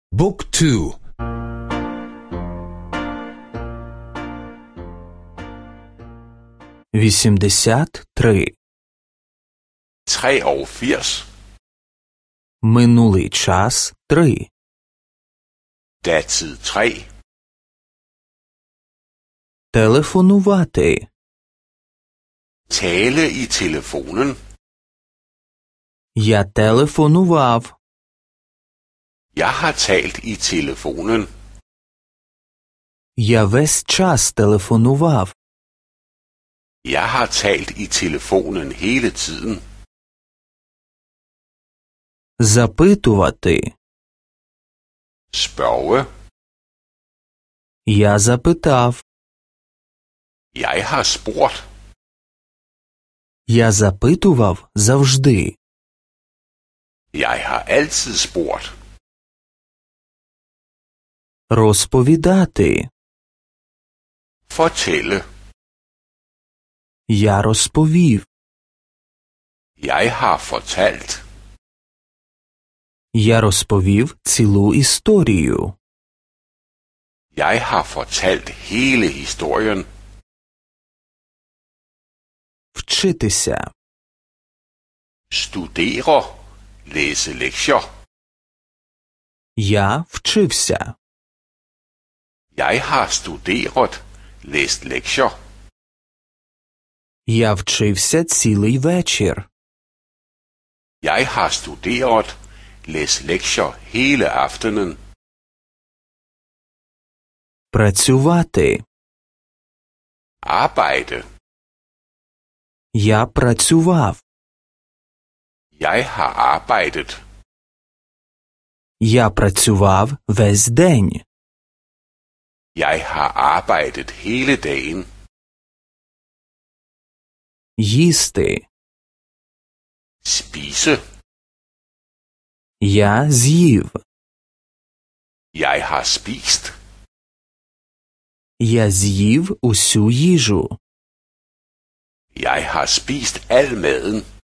บุ๊กทู 83 83. Минулий час 3 Datid 3. Телефонувати. Tale i telefonen. Я телефонував. Jeg har talt i telefonen. Я весь час телефонував. Jeg har talt i telefonen hele tiden. Запитувати. Spørge. Я запитав. Jeg har spurgt. Я запитував завжди. Jeg har altid spurgt. Розповідати. Fortælle. Я розповів. Jeg har fortalt. Я розповів цілу історію. Jeg har fortalt hele historien. Вчитися. Studere. Læse lektier. Я вчився. Jeg har studeret. Læst lektier. Я вчився цілий вечір. Jeg har studeret. Læst lektier hele aftenen. Працювати. Arbejde. Я працював. Jeg har arbejdet. Я працював весь день. Jeg har arbejdet hele dagen. Їсти. Spise. Я з'їв. Jeg har spist. Я з'їв усю їжу. Jeg har spist al maden.